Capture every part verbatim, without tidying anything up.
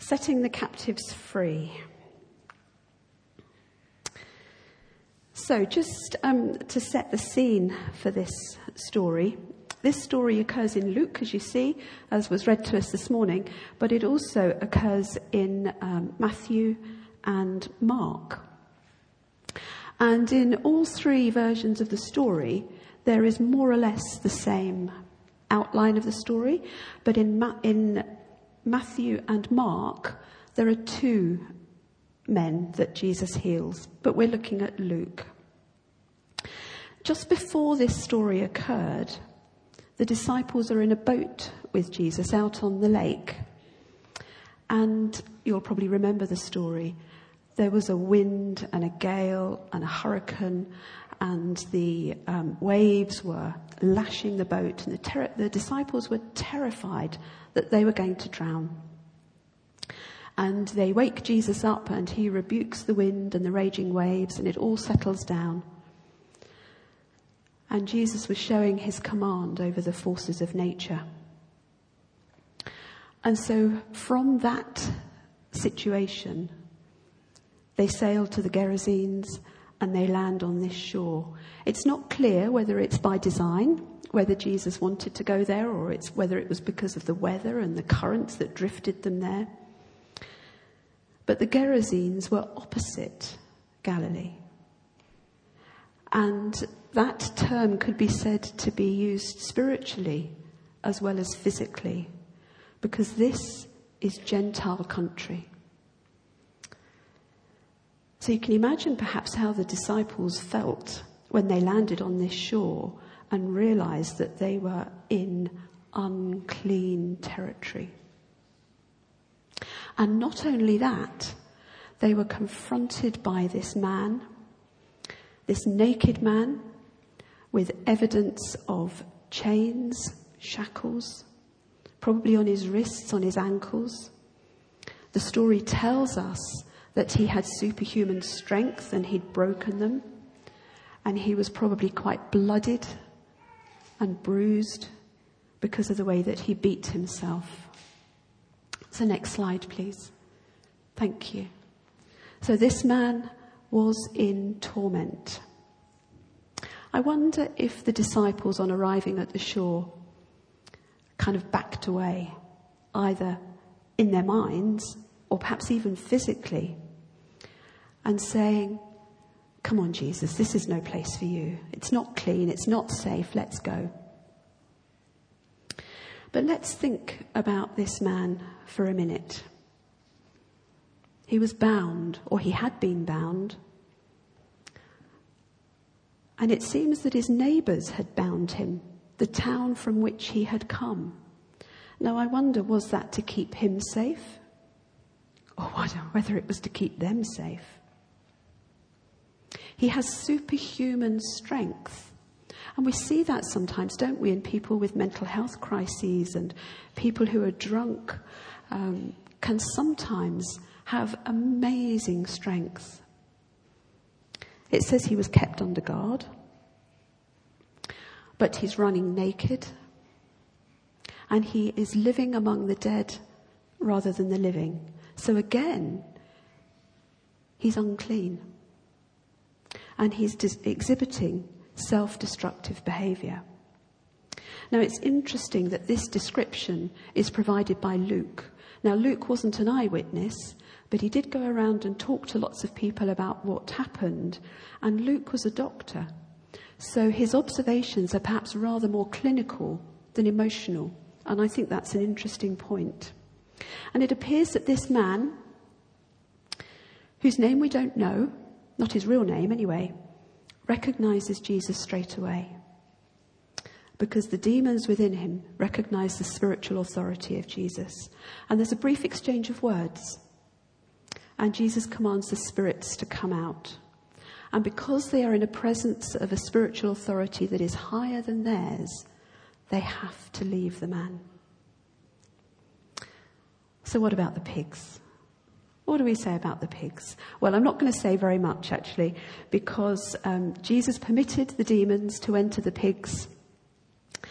Setting the captives free. So just um, to set the scene for this story, this story occurs in Luke, as you see, as was read to us this morning, but it also occurs in um, Matthew and Mark. And in all three versions of the story, there is more or less the same outline of the story, but in Ma- in Matthew and Mark, there are two men that Jesus heals, but we're looking at Luke. Just before this story occurred, the disciples are in a boat with Jesus out on the lake. And you'll probably remember the story. There was a wind and a gale and a hurricane, and the um, waves were lashing the boat, and the, ter- the disciples were terrified that they were going to drown. And they wake Jesus up, and he rebukes the wind and the raging waves, and it all settles down. And Jesus was showing his command over the forces of nature. And so from that situation, they sail to the Gerasenes and they land on this shore. It's not clear whether it's by design, whether Jesus wanted to go there, or it's whether it was because of the weather and the currents that drifted them there. But the Gerasenes were opposite Galilee. And that term could be said to be used spiritually as well as physically, because this is Gentile country. So you can imagine perhaps how the disciples felt when they landed on this shore and realized that they were in unclean territory. And not only that, they were confronted by this man, this naked man, with evidence of chains, shackles, probably on his wrists, on his ankles. The story tells us that he had superhuman strength and he'd broken them, and he was probably quite bloodied and bruised because of the way that he beat himself. So next slide, please. Thank you. So this man was in torment. I wonder if the disciples, on arriving at the shore, kind of backed away, either in their minds or perhaps even physically, and saying, "Come on, Jesus, this is no place for you. It's not clean, it's not safe, let's go." But let's think about this man for a minute. He was bound, or he had been bound. And it seems that his neighbours had bound him, the town from which he had come. Now I wonder, was that to keep him safe? Or whether it was to keep them safe. He has superhuman strength. And we see that sometimes, don't we, in people with mental health crises, and people who are drunk um, can sometimes have amazing strength. It says he was kept under guard, but he's running naked, and he is living among the dead rather than the living. So again, he's unclean, and he's dis- exhibiting self-destructive behaviour. Now it's interesting that this description is provided by Luke. Now Luke wasn't an eyewitness, but he did go around and talk to lots of people about what happened. And Luke was a doctor. So his observations are perhaps rather more clinical than emotional. And I think that's an interesting point. And it appears that this man, whose name we don't know, not his real name anyway, recognizes Jesus straight away. Because the demons within him recognize the spiritual authority of Jesus. And there's a brief exchange of words. And Jesus commands the spirits to come out. And because they are in a presence of a spiritual authority that is higher than theirs, they have to leave the man. So what about the pigs? What do we say about the pigs? Well, I'm not going to say very much, actually, because um, Jesus permitted the demons to enter the pigs.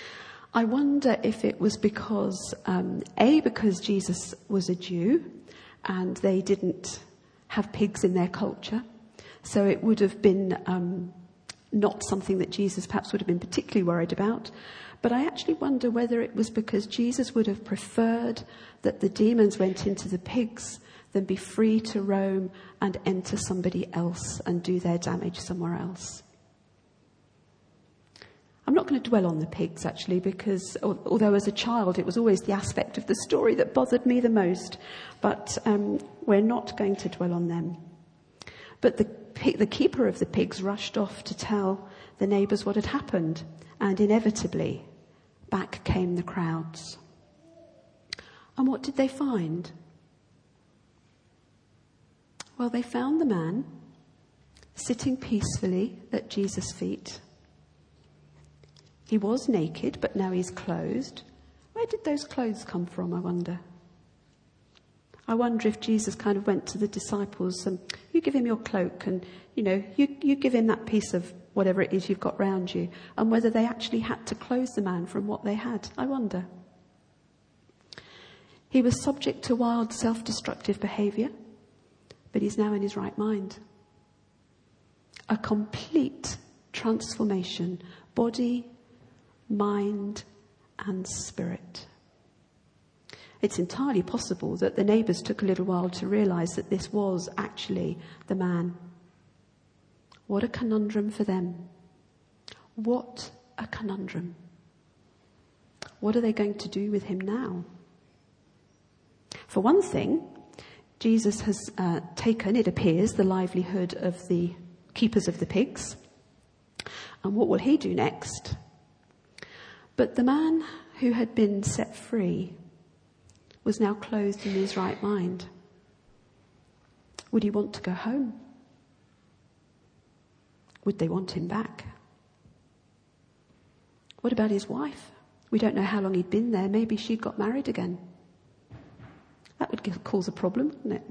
I wonder if it was because, um, A, because Jesus was a Jew, and they didn't have pigs in their culture. So it would have been um, not something that Jesus perhaps would have been particularly worried about. But I actually wonder whether it was because Jesus would have preferred that the demons went into the pigs than be free to roam and enter somebody else and do their damage somewhere else. I'm not going to dwell on the pigs, actually, because although as a child it was always the aspect of the story that bothered me the most, but um, we're not going to dwell on them. But the, the keeper of the pigs rushed off to tell the neighbours what had happened, and inevitably back came the crowds. And what did they find? Well, they found the man sitting peacefully at Jesus' feet. He was naked, but now he's clothed. Where did those clothes come from, I wonder? I wonder if Jesus kind of went to the disciples and, you give him your cloak and, you know, you, you give him that piece of whatever it is you've got round you, and whether they actually had to clothe the man from what they had. I wonder. He was subject to wild self-destructive behaviour, but he's now in his right mind. A complete transformation, body, mind and spirit. It's entirely possible that the neighbours took a little while to realise that this was actually the man. What a conundrum for them. What a conundrum. What are they going to do with him now? For one thing, Jesus has uh, taken, it appears, the livelihood of the keepers of the pigs. And what will he do next? But the man who had been set free was now clothed in his right mind. Would he want to go home? Would they want him back? What about his wife? We don't know how long he'd been there. Maybe she'd got married again. That would give, cause a problem, wouldn't it?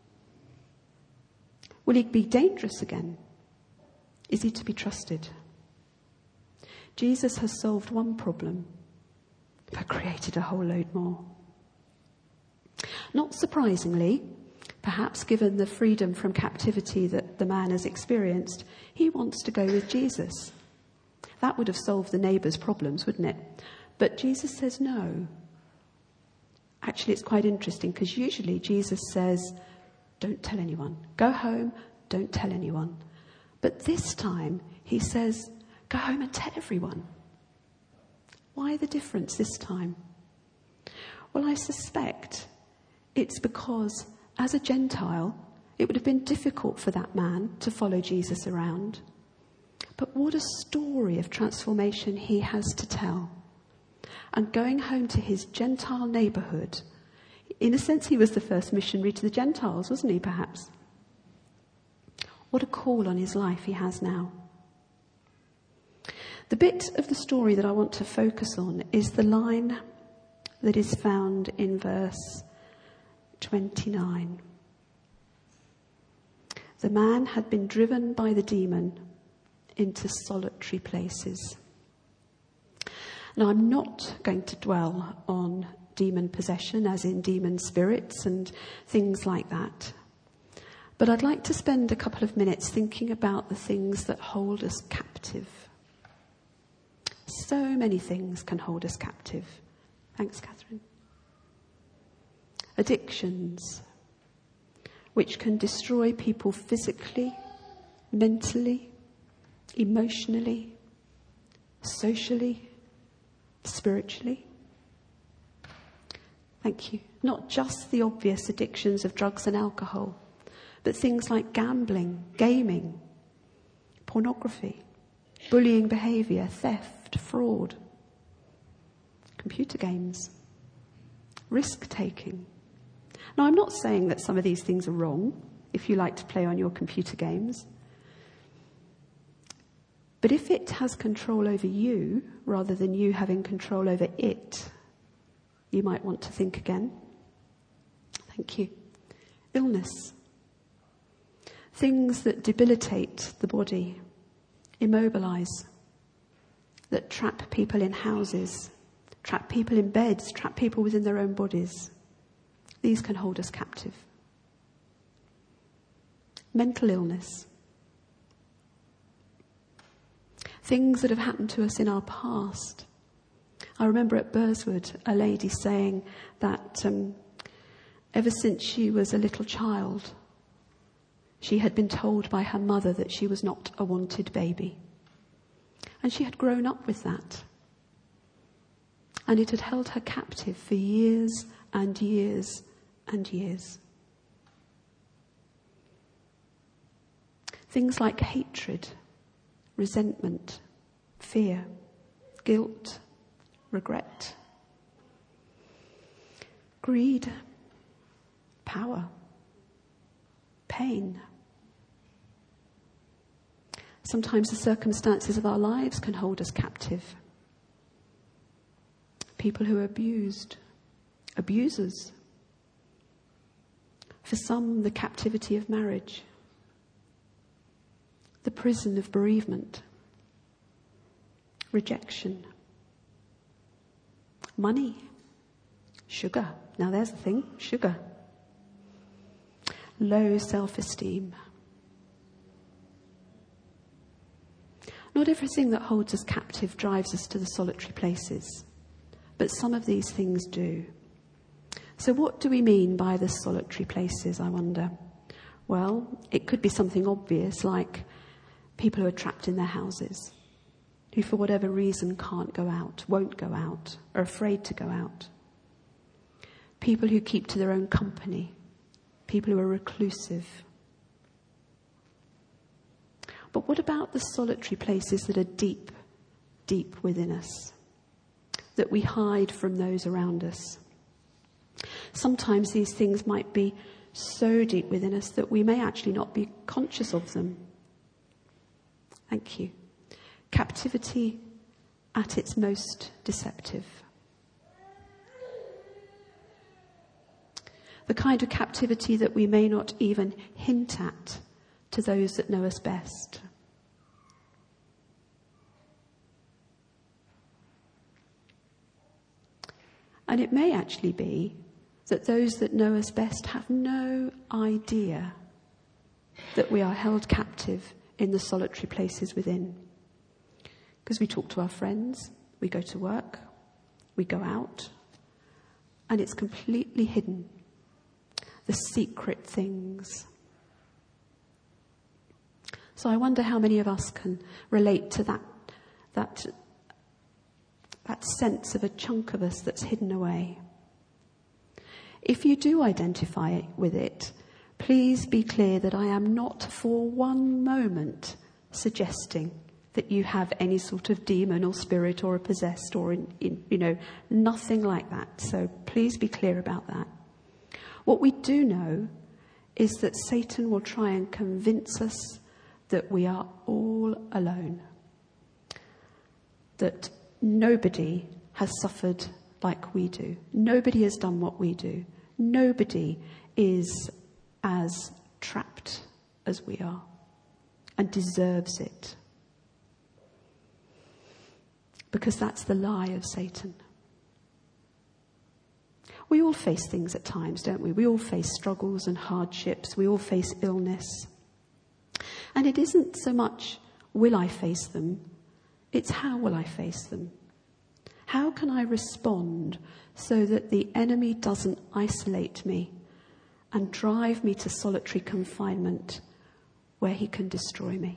Will he be dangerous again? Is he to be trusted? Jesus has solved one problem, but created a whole load more. Not surprisingly, perhaps given the freedom from captivity that the man has experienced, he wants to go with Jesus. That would have solved the neighbours' problems, wouldn't it? But Jesus says no. Actually, it's quite interesting because usually Jesus says, don't tell anyone. Go home, don't tell anyone. But this time he says, go home and tell everyone. Why the difference this time? Well, I suspect it's because as a Gentile, it would have been difficult for that man to follow Jesus around. But what a story of transformation he has to tell. And going home to his Gentile neighbourhood, in a sense he was the first missionary to the Gentiles, wasn't he, perhaps? What a call on his life he has now. The bit of the story that I want to focus on is the line that is found in verse twenty-nine. The man had been driven by the demon into solitary places. Now, I'm not going to dwell on demon possession, as in demon spirits and things like that. But I'd like to spend a couple of minutes thinking about the things that hold us captive. So many things can hold us captive. Thanks, Catherine. Addictions, which can destroy people physically, mentally, emotionally, socially, spiritually. Thank you. Not just the obvious addictions of drugs and alcohol, but things like gambling, gaming, pornography, bullying behaviour, theft, fraud, computer games, risk-taking. Now, I'm not saying that some of these things are wrong if you like to play on your computer games. But if it has control over you, rather than you having control over it, you might want to think again. Thank you. Illness. Things that debilitate the body, immobilise, that trap people in houses, trap people in beds, trap people within their own bodies. These can hold us captive. mental illness, things that have happened to us in our past. I remember at Burswood a lady saying that um, ever since she was a little child, she had been told by her mother that she was not a wanted baby. And she had grown up with that. And it had held her captive for years and years and years. Things like hatred, resentment, fear, guilt, regret, greed, power, pain. Sometimes the circumstances of our lives can hold us captive. People who are abused, abusers. For some, the captivity of marriage, the prison of bereavement, rejection, money, sugar. Now there's the thing, sugar. Low self-esteem. Not everything that holds us captive drives us to the solitary places, but some of these things do. So what do we mean by the solitary places, I wonder? Well, it could be something obvious, like people who are trapped in their houses, who for whatever reason can't go out, won't go out, are afraid to go out. People who keep to their own company, people who are reclusive. But what about the solitary places that are deep, deep within us, that we hide from those around us? Sometimes these things might be so deep within us that we may actually not be conscious of them. Thank you. Captivity at its most deceptive. The kind of captivity that we may not even hint at to those that know us best. And it may actually be that those that know us best have no idea that we are held captive in the solitary places within. Because we talk to our friends, we go to work, we go out, and it's completely hidden. The secret things. So I wonder how many of us can relate to that, that, that sense of a chunk of us that's hidden away. If you do identify with it, please be clear that I am not for one moment suggesting that you have any sort of demon or spirit or are possessed or, in, in, you know, nothing like that. So please be clear about that. What we do know is that Satan will try and convince us that we are all alone. That nobody has suffered like we do. Nobody has done what we do. Nobody is as trapped as we are and deserves it. Because that's the lie of Satan. We all face things at times, don't we? We all face struggles and hardships. We all face illness. And it isn't so much, will I face them? It's how will I face them? How can I respond so that the enemy doesn't isolate me and drive me to solitary confinement where he can destroy me?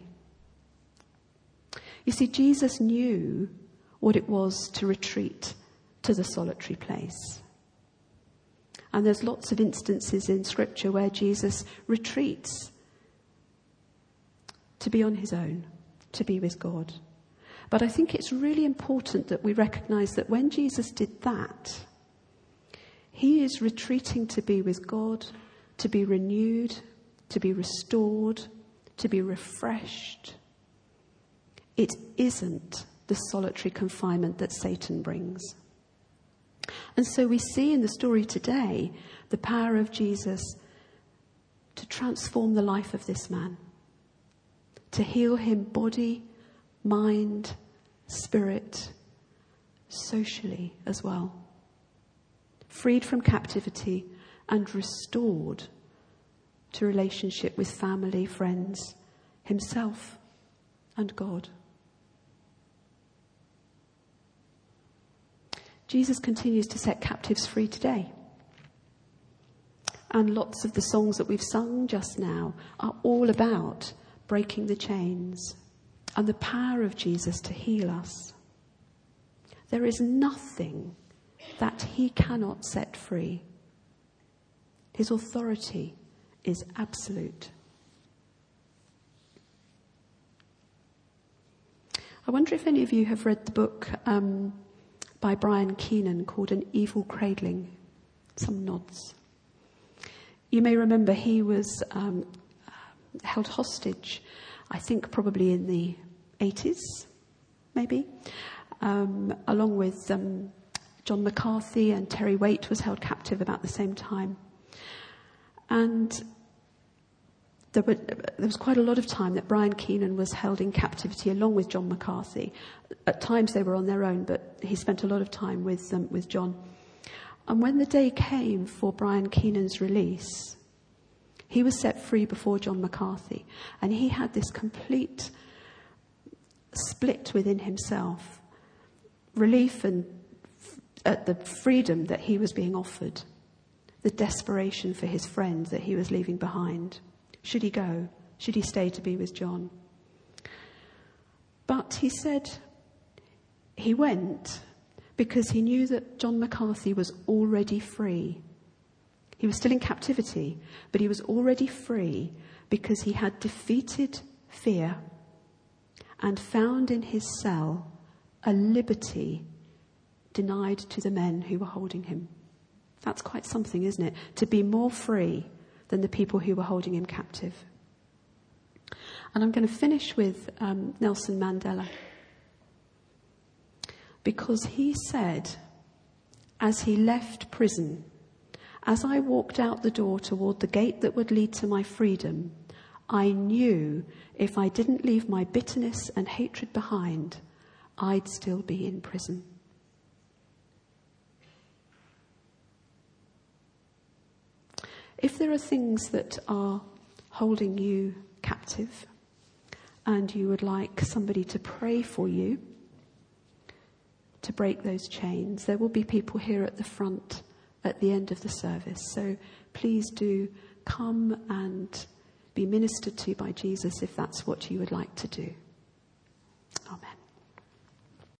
You see, Jesus knew what it was to retreat to the solitary place. And there's lots of instances in Scripture where Jesus retreats to be on his own, to be with God. But I think it's really important that we recognize that when Jesus did that, he is retreating to be with God, to be renewed, to be restored, to be refreshed. It isn't the solitary confinement that Satan brings. And so we see in the story today the power of Jesus to transform the life of this man, to heal him body, mind, spirit, socially as well. Freed from captivity and restored to relationship with family, friends, himself and God. Jesus continues to set captives free today. And lots of the songs that we've sung just now are all about breaking the chains and the power of Jesus to heal us. There is nothing that he cannot set free. His authority is absolute. I wonder if any of you have read the book um, by Brian Keenan called An Evil Cradling. Some nods. You may remember he was um, held hostage, I think probably in the eighties, maybe, um, along with um, John McCarthy, and Terry Waite was held captive about the same time. And there, were, there was quite a lot of time that Brian Keenan was held in captivity along with John McCarthy. At times they were on their own, but he spent a lot of time with um, with John. And when the day came for Brian Keenan's release, he was set free before John McCarthy. And he had this complete split within himself. Relief and f- at the freedom that he was being offered. The desperation for his friend that he was leaving behind. Should he go? Should he stay to be with John? But he said he went because he knew that John McCarthy was already free. He was still in captivity, but he was already free because he had defeated fear and found in his cell a liberty denied to the men who were holding him. That's quite something, isn't it? To be more free than the people who were holding him captive. And I'm going to finish with um, Nelson Mandela. Because he said, as he left prison, as I walked out the door toward the gate that would lead to my freedom, I knew if I didn't leave my bitterness and hatred behind, I'd still be in prison. If there are things that are holding you captive and you would like somebody to pray for you to break those chains, there will be people here at the front at the end of the service. So please do come and be ministered to by Jesus if that's what you would like to do.